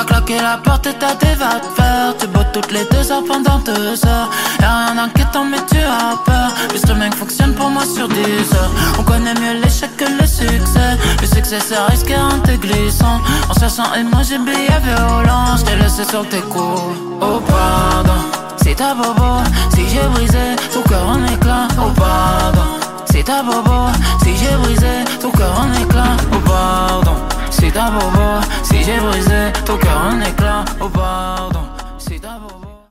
T'as claqué la porte et t'as des va te faire. Tu bottes toutes les 2 heures pendant 2 heures. Y'a rien d'inquiétant mais tu as peur. Juste le mec fonctionne pour moi sur 10 heures. On connaît mieux l'échec que le succès. Le succès c'est risqué en te glissant. En cherchant emoji billet violent. J't'ai laissé sur tes coups. Oh pardon, c'est ta bobo. Si j'ai brisé ton cœur en éclats. Oh pardon, c'est ta bobo. Si j'ai brisé ton cœur en éclats. Oh pardon, c'est ta bobo. Si j'ai brisé ton cœur en éclats.